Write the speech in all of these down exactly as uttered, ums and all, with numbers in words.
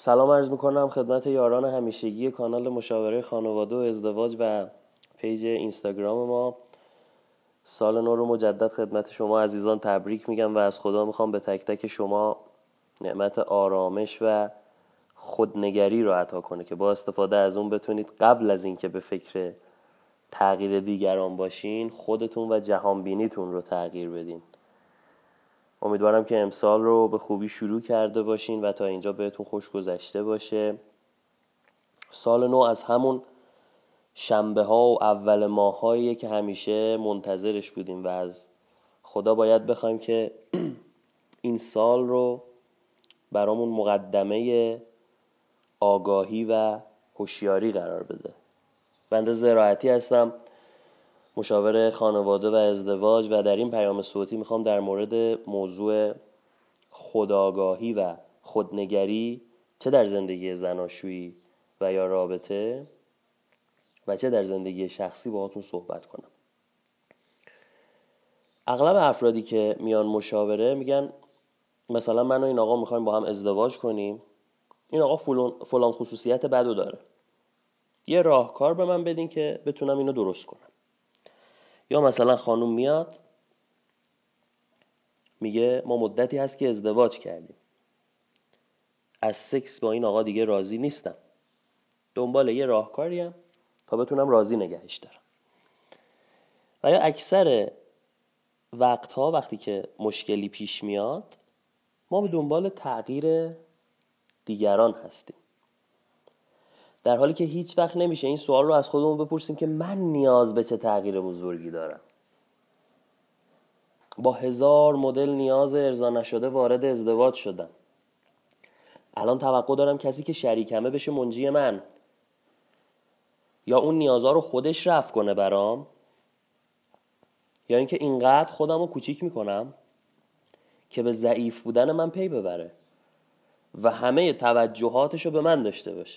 سلام عرض میکنم خدمت یاران همیشگی کانال مشاوره خانواده و ازدواج و پیج اینستاگرام ما. سال نو رو مجدد خدمت شما عزیزان تبریک میگم و از خدا میخوام به تک تک شما نعمت آرامش و خودنگری رو عطا کنه که با استفاده از اون بتونید قبل از اینکه به فکر تغییر دیگران باشین خودتون و جهان بینیتون رو تغییر بدین. امیدوارم که امسال رو به خوبی شروع کرده باشین و تا اینجا بهتون خوش گذشته باشه. سال نو از همون شنبه ها و اول ماه هاییه که همیشه منتظرش بودیم و از خدا باید بخوایم که این سال رو برامون مقدمه آگاهی و هوشیاری قرار بده. بنده زراعتی هستم، مشاور خانواده و ازدواج، و در این پیام صوتی میخوام در مورد موضوع خودآگاهی و خودنگری چه در زندگی زناشویی و یا رابطه و چه در زندگی شخصی باهاتون صحبت کنم. اغلب افرادی که میان مشاوره میگن مثلا من و این آقا میخوایم با هم ازدواج کنیم، این آقا فلان, فلان خصوصیت بدو داره، یه راهکار به من بدین که بتونم اینو درست کنم. یا مثلا خانوم میاد میگه ما مدتی هست که ازدواج کردیم، از سکس با این آقا دیگه راضی نیستم، دنبال یه راهکاریم تا بتونم راضی نگهش دارم. و یا اکثر وقتها وقتی که مشکلی پیش میاد ما به دنبال تغییر دیگران هستیم، در حالی که هیچ وقت نمیشه این سوال رو از خودمون بپرسیم که من نیاز به چه تغییر بزرگی دارم. با هزار مدل نیاز ارضا نشده وارد ازدواج شدم، الان توقع دارم کسی که شریکمه بشه منجی من، یا اون نیازها رو خودش رفع کنه برام، یا اینکه اینقدر خودم رو کوچیک میکنم که به ضعیف بودن من پی ببره و همه توجهاتش رو به من داشته باشه.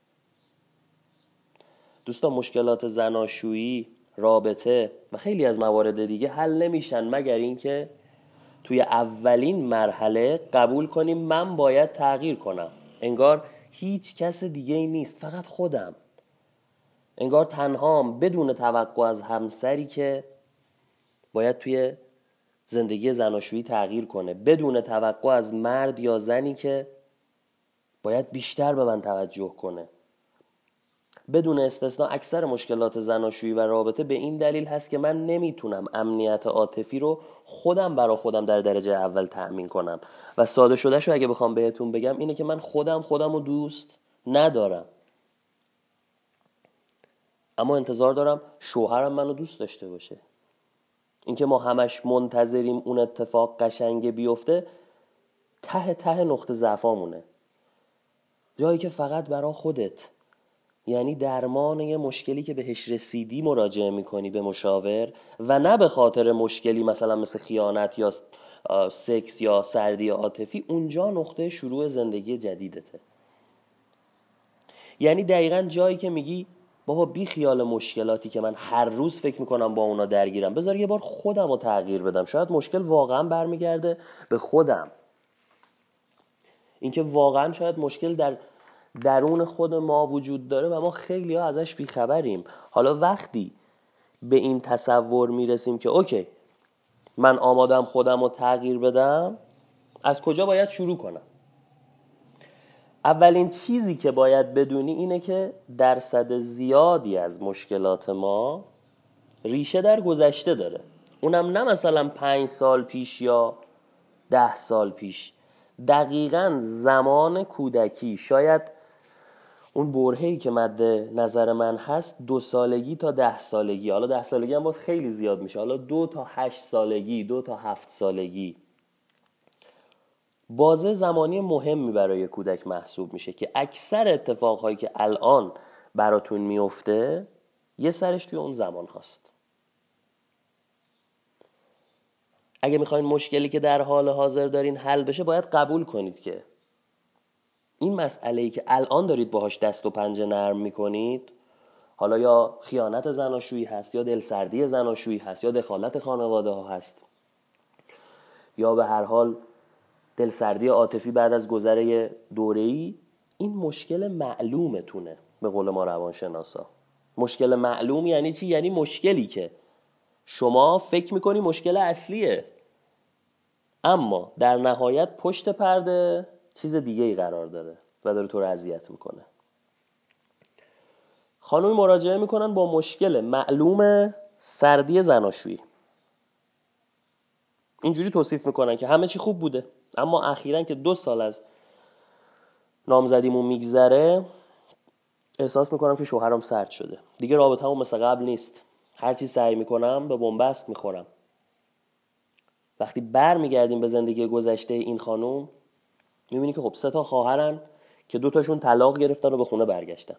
دوستان، مشکلات زناشویی، رابطه و خیلی از موارد دیگه حل نمیشن مگر اینکه توی اولین مرحله قبول کنیم من باید تغییر کنم. انگار هیچ کس دیگه ای نیست، فقط خودم. انگار تنهام، بدون توقع از همسری که باید توی زندگی زناشویی تغییر کنه، بدون توقع از مرد یا زنی که باید بیشتر به من توجه کنه. بدون استثناء اکثر مشکلات زناشویی و رابطه به این دلیل هست که من نمیتونم امنیت عاطفی رو خودم برا خودم در درجه اول تأمین کنم. و ساده شده شو اگه بخوام بهتون بگم اینه که من خودم خودم رو دوست ندارم، اما انتظار دارم شوهرم منو دوست داشته باشه. اینکه ما همش منتظریم اون اتفاق قشنگه بیفته ته ته نقطه ضعفامونه، جایی که فقط برا خودت، یعنی درمان یه مشکلی که بهش رسیدی مراجعه میکنی به مشاور و نه به خاطر مشکلی مثلا مثل خیانت یا سکس یا سردی عاطفی، اونجا نقطه شروع زندگی جدیدته. یعنی دقیقاً جایی که میگی بابا بی خیال مشکلاتی که من هر روز فکر میکنم با اونا درگیرم، بذار یه بار خودم رو تغییر بدم. شاید مشکل واقعاً برمیگرده به خودم، اینکه واقعاً شاید مشکل در درون خود ما وجود داره و ما خیلی ها ازش بیخبریم. حالا وقتی به این تصور میرسیم که اوکی من آمادم خودم رو تغییر بدم، از کجا باید شروع کنم؟ اولین چیزی که باید بدونی اینه که درصد زیادی از مشکلات ما ریشه در گذشته داره، اونم نه مثلا پنج سال پیش یا ده سال پیش، دقیقاً زمان کودکی. شاید اون برهه‌ای که مد نظر من هست دو سالگی تا ده سالگی، حالا ده سالگی هم باز خیلی زیاد میشه، حالا دو تا هشت سالگی، دو تا هفت سالگی، بازه زمانی مهمی برای کودک محسوب میشه که اکثر اتفاقهایی که الان براتون میفته یه سرش توی اون زمان هست. اگه میخواین مشکلی که در حال حاضر دارین حل بشه، باید قبول کنید که این مسئله‌ای که الان دارید باهاش دست و پنجه نرم میکنید، حالا یا خیانت زناشویی هست، یا دلسردی زناشویی هست، یا دخالت خانواده ها هست، یا به هر حال دلسردی عاطفی بعد از گذر دوره‌ای، این مشکل معلومتونه به قول ما روانشناسا. مشکل معلوم یعنی چی؟ یعنی مشکلی که شما فکر میکنی مشکل اصلیه، اما در نهایت پشت پرده چیز دیگه ای قرار داره و داره تو رو اذیت میکنه. خانومی مراجعه میکنن با مشکل معلوم سردی زناشویی. اینجوری توصیف میکنن که همه چی خوب بوده، اما اخیراً که دو سال از نامزدیمون میگذره احساس میکنم که شوهرم سرد شده. دیگه رابطه‌مون مثل قبل نیست. هر چی سعی میکنم به بنبست میخورم. وقتی بر میگردیم به زندگی گذشته این خانوم میبینی که خب سه تا خواهرن که دو تاشون طلاق گرفتن و به خونه برگشتن.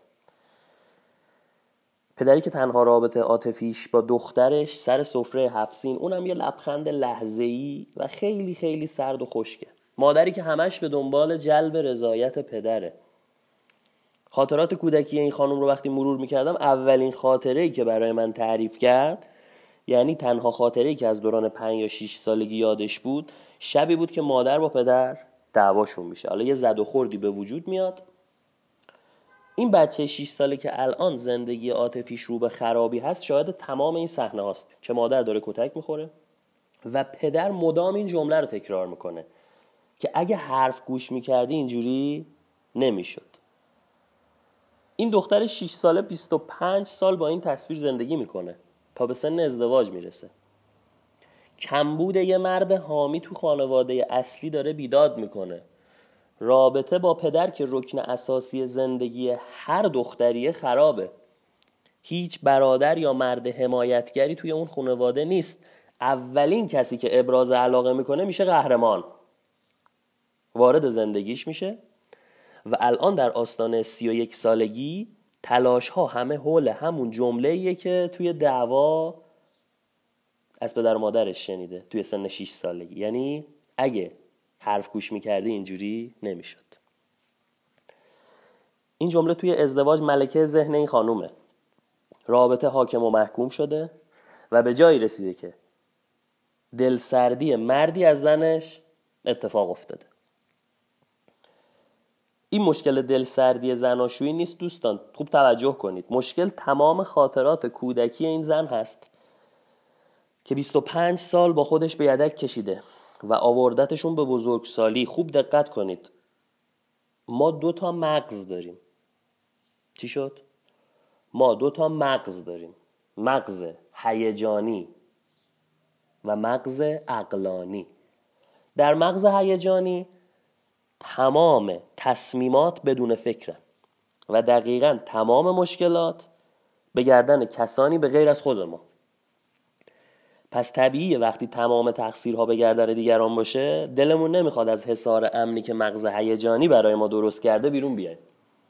پدری که تنها رابطه عاطفیش با دخترش سر سفره هفت سین، اونم یه لبخند لحظه‌ای و خیلی خیلی سرد و خشکه. مادری که همش به دنبال جلب رضایت پدره. خاطرات کودکی این خانم رو وقتی مرور میکردم، اولین خاطره‌ای که برای من تعریف کرد، یعنی تنها خاطره‌ای که از دوران پنج یا شش سالگی یادش بود، شبی بود که مادر با پدر دعواشون میشه. حالا یه زد و خوردی به وجود میاد. این بچه شش ساله که الان زندگی عاطفیش رو به خرابی هست شاهد تمام این صحنه هاست که مادر داره کتک میخوره و پدر مدام این جمله رو تکرار میکنه که اگه حرف گوش میکردی اینجوری نمیشد. این دختر شش ساله بیست و پنج سال با این تصویر زندگی میکنه تا به سن ازدواج میرسه. کمبود یه مرد حامی تو خانواده اصلی داره بیداد میکنه. رابطه با پدر که رکن اساسی زندگی هر دختریه خرابه. هیچ برادر یا مرد حمایتگری توی اون خانواده نیست. اولین کسی که ابراز علاقه میکنه میشه قهرمان. وارد زندگیش میشه و الان در آستانه سی و یک سالگی تلاش ها همه حول همون جمله‌ایه که توی دعوا از پدر و مادرش شنیده توی سن شش سالگی. یعنی اگه حرف گوش میکردی اینجوری نمیشد. این جمله توی ازدواج ملکه ذهن این خانومه. رابطه حاکم و محکوم شده و به جایی رسیده که دلسردی مردی از زنش اتفاق افتاده. این مشکل دلسردی زناشویی نیست دوستان، خوب توجه کنید. مشکل تمام خاطرات کودکی این زن هست که بیست و پنج سال با خودش به یدک کشیده و آوردتشون به بزرگسالی. خوب دقت کنید. ما دو تا مغز داریم. چی شد؟ ما دو تا مغز داریم. مغز هیجانی و مغز عقلانی. در مغز هیجانی تمام تصمیمات بدون فکرن و دقیقاً تمام مشکلات به گردن کسانی به غیر از خود ما. پس طبیعیه وقتی تمام تقصیرها به گردن دیگران باشه دلمون نمیخواد از حصار امنی که مغز هیجانی برای ما درست کرده بیرون بیایم.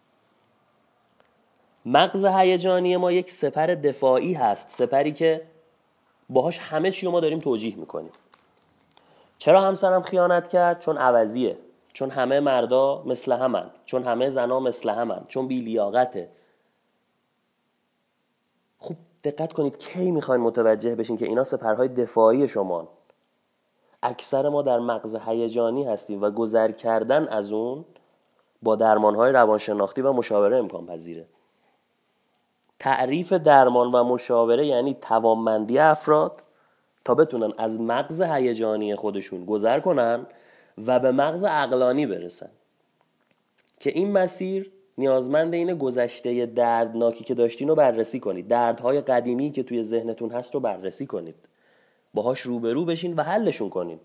مغز هیجانی ما یک سپر دفاعی هست، سپری که باهاش همه چی رو ما داریم توجیه میکنیم. چرا همسرم خیانت کرد؟ چون عوضیه، چون همه مردا مثل همن، چون همه زنا مثل همن، چون بی لیاقته. خوب دقت کنید کی میخواین متوجه بشین که اینا سپرهای دفاعی شمان. اکثر ما در مغز هیجانی هستیم و گذر کردن از اون با درمانهای روانشناختی و مشاوره امکان پذیره. تعریف درمان و مشاوره یعنی توانمندی افراد تا بتونن از مغز هیجانی خودشون گذر کنن و به مغز عقلانی برسن که این مسیر نیازمند اینه گذشته دردناکی که داشتین رو بررسی کنید. دردهای قدیمی که توی ذهنتون هست رو بررسی کنید، باهاش روبرو بشین و حلشون کنید.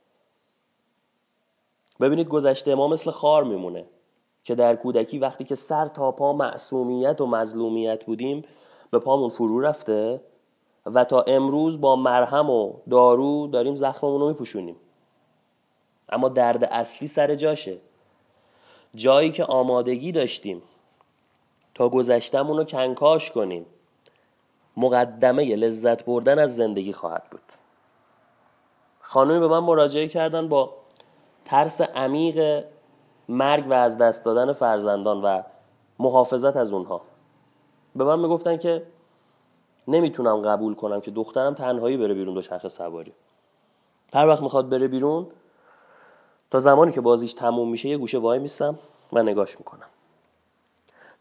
ببینید گذشته ما مثل خار میمونه که در کودکی وقتی که سر تا پا معصومیت و مظلومیت بودیم به پامون فرو رفته و تا امروز با مرهم و دارو داریم زخممون رو میپوشونیم. اما درد اصلی سر جاشه. جایی که آمادگی داشتیم تا گذشتمون رو کنکاش کنیم مقدمه لذت بردن از زندگی خواهد بود. خانمی به من مراجعه کردن با ترس عمیق مرگ و از دست دادن فرزندان و محافظت از اونها. به من میگفتن که نمیتونم قبول کنم که دخترم تنهایی بره بیرون دوچرخه سواری. هر وقت میخواد بره بیرون تا زمانی که بازیش تموم میشه یه گوشه وای میستم و نگاش میکنم.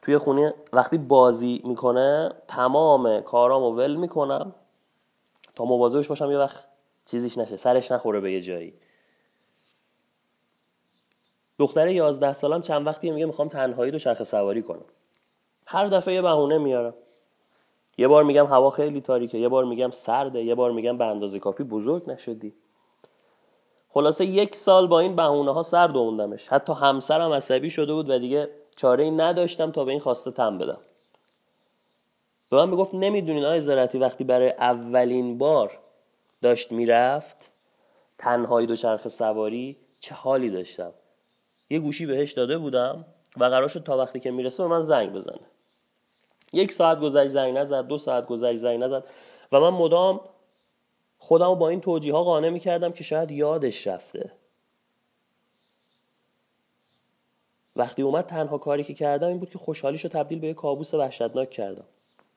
توی خونه وقتی بازی میکنه تمام کارامو ول میکنم تا مواظبش باشم یه وقت چیزیش نشه، سرش نخوره به یه جایی. دختر یازده سالم چند وقتیه میگه میخوام تنهایی دوچرخه سواری کنم. هر دفعه یه بهونه میارم. یه بار میگم هوا خیلی تاریکه، یه بار میگم سرده، یه بار میگم به اندازه کافی بزرگ نشدی. خلاصه یک سال با این بهونه ها سر دووندمش. حتی همسرم عصبی شده بود و دیگه چاره‌ای نداشتم تا به این خواسته تن بدم. به من میگفت نمیدونین آقای زرتی وقتی برای اولین بار داشت میرفت تنهایی دوچرخه سواری چه حالی داشتم. یه گوشی بهش داده بودم و قرار شد تا وقتی که میرسه به من زنگ بزنه. یک ساعت گذشت زنگ نزد، دو ساعت گذشت زنگ نزد و من مدام خودم رو با این توجیه ها قانع می‌کردم که شاید یادش رفته. وقتی اومد تنها کاری که کردم این بود که خوشحالیشو تبدیل به یک کابوس وحشتناک کردم.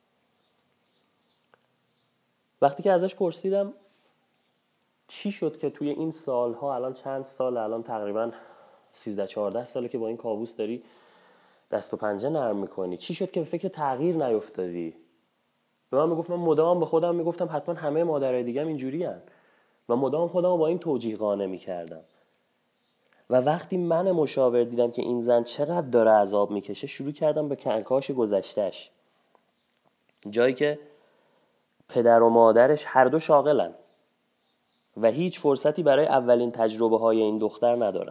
وقتی که ازش پرسیدم چی شد که توی این سالها، الان چند سال، الان تقریبا سیزده چهارده ساله که با این کابوس داری دست و پنجه نرم میکنی، چی شد که به فکر تغییر نیفتادی؟ به من میگفت من مدام به خودم میگفتم حتما همه مادرای دیگه‌م اینجوری هن و مدام خودم رو با این توجیه قانع میکردم. و وقتی من مشاور دیدم که این زن چقدر داره عذاب میکشه، شروع کردم به کنکاش گذشتش. جایی که پدر و مادرش هر دو شاغلن و هیچ فرصتی برای اولین تجربه های این دختر ندارن.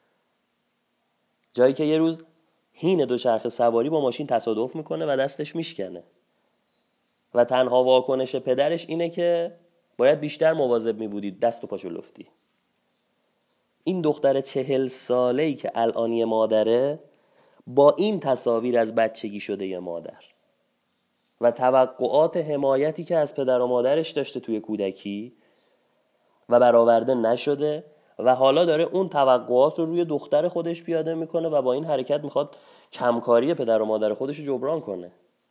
جایی که یه روز هین دوچرخه سواری با ماشین تصادف میکنه و دستش میشکنه و تنها واکنش پدرش اینه که باید بیشتر مواظب میبودی، دست و پاشو لفتی. این دختر چهل ساله‌ای که الانی مادره با این تصاویر از بچگی شده یه مادر و توقعات حمایتی که از پدر و مادرش داشته توی کودکی و برآورده نشده و حالا داره اون توقعات رو روی دختر خودش پیاده میکنه و با این حرکت میخواد کمکاری پدر و مادر خودش رو جبران کنه.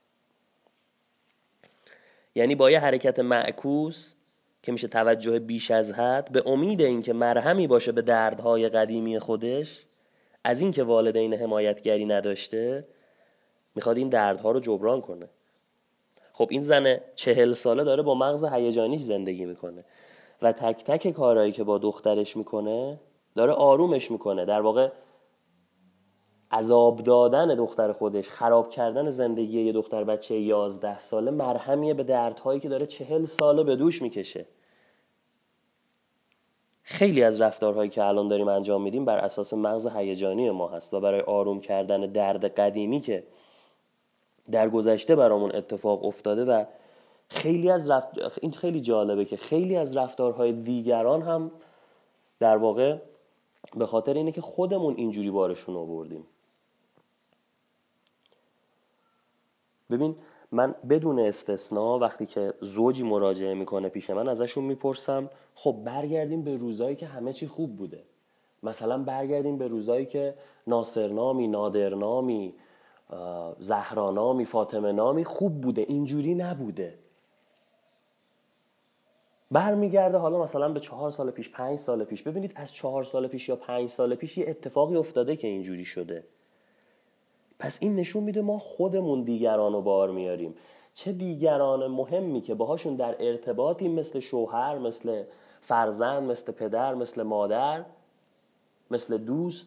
یعنی با یه حرکت معکوس که میشه توجه بیش از حد، به امید اینکه مرهمی باشه به دردهای قدیمی خودش، از اینکه والدین حمایتگری نداشته، میخواد این دردها رو جبران کنه. خب این زن چهل ساله داره با مغز هیجانیش زندگی میکنه و تک تک کارهایی که با دخترش میکنه داره آرومش میکنه. در واقع عذاب دادن دختر خودش، خراب کردن زندگی یه دختر بچه یازده ساله مرهمیه به دردهایی که داره چهل ساله به دوش میکشه. خیلی از رفتارهایی که الان داریم انجام میدیم بر اساس مغز هیجانی ما هست و برای آروم کردن درد قدیمی که در گذشته برامون اتفاق افتاده. و خیلی از رفت... این خیلی جالبه که خیلی از رفتارهای دیگران هم در واقع به خاطر اینه که خودمون اینجوری بارشون آوردیم. ببین من بدون استثناء وقتی که زوجی مراجعه میکنه پیش من ازشون میپرسم خب برگردیم به روزایی که همه چی خوب بوده. مثلا برگردیم به روزایی که ناصرنامی، نادرنامی، زهرانامی، فاطمه نامی خوب بوده، اینجوری نبوده. برمیگرده حالا مثلا به چهار سال پیش، پنج سال پیش. ببینید از چهار سال پیش یا پنج سال پیش یه اتفاقی افتاده که اینجوری شده. پس این نشون میده ما خودمون دیگران رو بار میاریم. چه دیگران مهمی که باهاشون در ارتباطیم، مثل شوهر، مثل فرزند، مثل پدر، مثل مادر، مثل دوست،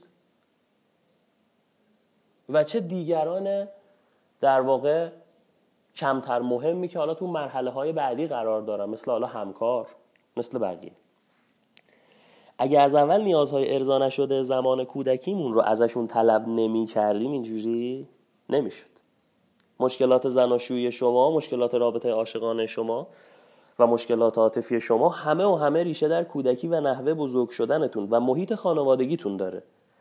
و چه دیگران در واقع کمتر مهمی که حالا تو مرحله های بعدی قرار دارن، مثل حالا همکار، مثل بقیه. اگه از اول نیازهای ارضا نشده زمان کودکیمون رو ازشون طلب نمی کردیم اینجوری نمیشد. مشکلات زناشویی شما، مشکلات رابطه عاشقانه شما و مشکلات عاطفی شما همه و همه ریشه در کودکی و نحوه بزرگ شدنتون و محیط خانوادگیتون داره.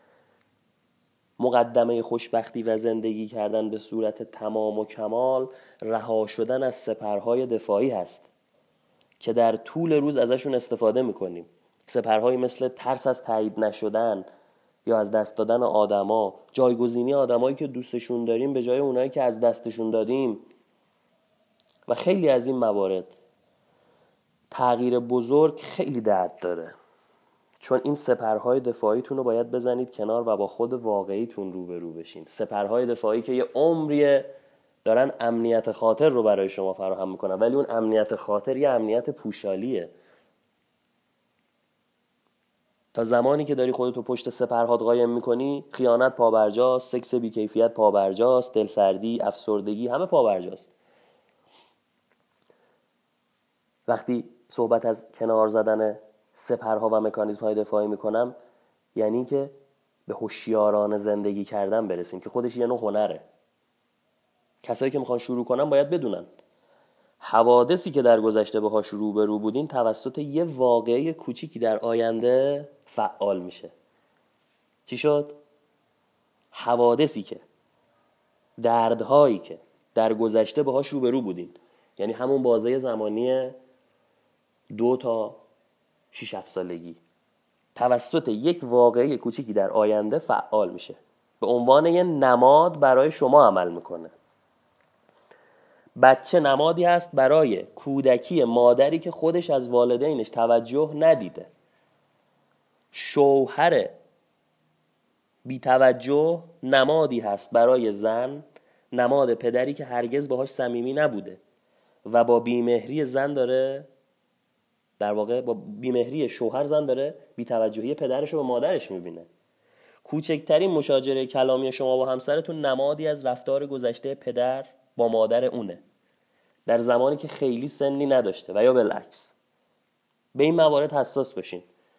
مقدمه خوشبختی و زندگی کردن به صورت تمام و کمال رها شدن از سپرهای دفاعی هست که در طول روز ازشون استفاده میکنیم. سپرهایی مثل ترس از تایید نشدن یا از دست دادن آدما، جایگزینی آدمایی که دوستشون داریم به جای اونایی که از دستشون دادیم و خیلی از این موارد. تغییر بزرگ خیلی درد داره، چون این سپرهای دفاعیتون رو باید بزنید کنار و با خود واقعیتون روبرو بشین. سپرهای دفاعی که یه عمریه دارن امنیت خاطر رو برای شما فراهم میکنن، ولی اون امنیت خاطر یه امنیت پوشالیه. تا زمانی که داری خودتو پشت سپرهات قایم میکنی، خیانت پابرجاست، سکس بیکیفیت پابرجاست، دلسردی، افسردگی همه پابرجاست. وقتی صحبت از کنار زدن سپرها و مکانیزم‌های دفاعی میکنم، یعنی که به هوشیارانه زندگی کردن برسیم که خودش یه نوع هنره. کسایی که میخوان شروع کنن باید بدونن حوادثی که در گذشته باهاش روبرو بودین توسط یه واقعه کوچیکی در آینده فعال میشه. چی شد؟ حوادثی که، دردهایی که در گذشته باهاش روبرو بودین، یعنی همون بازه زمانی دو تا شیش هفت سالگی، توسط یک واقعه کوچیکی در آینده فعال میشه، به عنوان یه نماد برای شما عمل میکنه. بچه نمادی هست برای کودکی مادری که خودش از والدینش توجه ندیده. شوهر بی توجه نمادی هست برای زن، نماد پدری که هرگز باهاش صمیمی نبوده و با بیمهری زن داره، در واقع با بیمهری شوهر زن داره بی توجهی پدرش رو به مادرش میبینه. کوچکترین مشاجره کلامی شما با همسرتون نمادی از رفتار گذشته پدر با مادر اونه، در زمانی که خیلی سنی نداشته و یا بالعکس. به این موارد حساس باشین.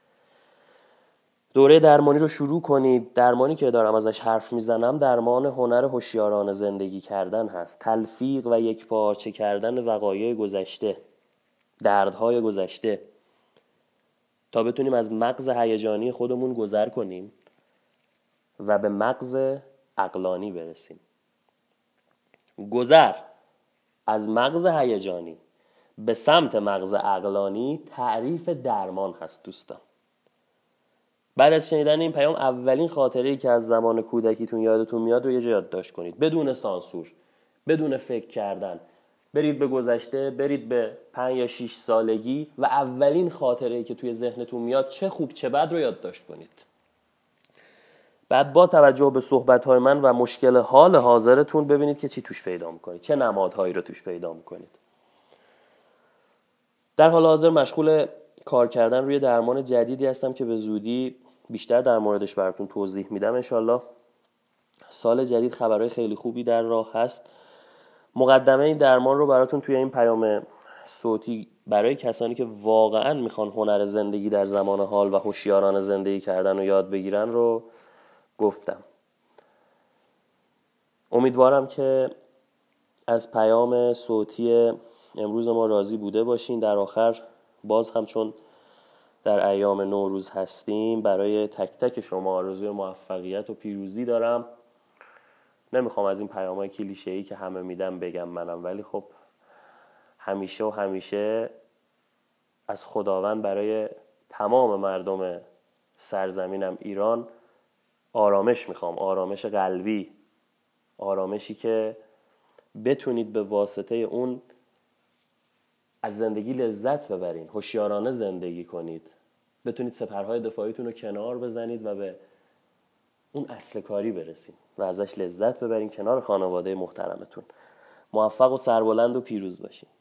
دوره درمانی رو شروع کنید. درمانی که دارم ازش حرف میزنم درمان هنر هوشیارانه زندگی کردن هست. تلفیق و یکپارچه کردن وقایع گذشته، دردهای گذشته، تا بتونیم از مغز هیجانی خودمون گذر کنیم و به مغز عقلانی برسیم. گذر از مغز هیجانی به سمت مغز عقلانی تعریف درمان هست دوستان. بعد از شنیدن این پیام اولین خاطره‌ای که از زمان کودکیتون یادتون میاد رو یه جا یادداشت کنید، بدون سانسور، بدون فکر کردن. برید به گذشته، برید به پنج یا شش سالگی و اولین خاطره‌ای که توی ذهنتون میاد، چه خوب چه بد، رو یادداشت کنید. بعد با توجه به صحبت‌های من و مشکل حال حاضرتون ببینید که چی توش پیدا می‌کنید، چه نمادهایی رو توش پیدا می‌کنید. در حال حاضر مشغول کار کردن روی درمان جدیدی هستم که به زودی بیشتر در موردش براتون توضیح میدم انشالله. سال جدید خبرهای خیلی خوبی در راه هست. مقدمه این درمان رو براتون توی این پیام صوتی برای کسانی که واقعاً میخوان هنر زندگی در زمان حال و هوشیارانه زندگی کردن رو یاد بگیرن رو گفتم. امیدوارم که از پیام صوتی امروز ما راضی بوده باشین. در آخر باز هم چون در ایام نوروز هستیم، برای تک تک شما آرزوی موفقیت و پیروزی دارم. نمیخوام از این پیام‌های کلیشه‌ای که همه میدم بگم منم، ولی خب همیشه و همیشه از خداوند برای تمام مردم سرزمینم ایران آرامش میخوام، آرامش قلبی، آرامشی که بتونید به واسطه اون از زندگی لذت ببرین، هوشیارانه زندگی کنید، بتونید سپرهای دفاعیتون رو کنار بزنید و به اون اصل کاری برسید و ازش لذت ببرین کنار خانواده محترمتون. موفق و سربلند و پیروز باشین.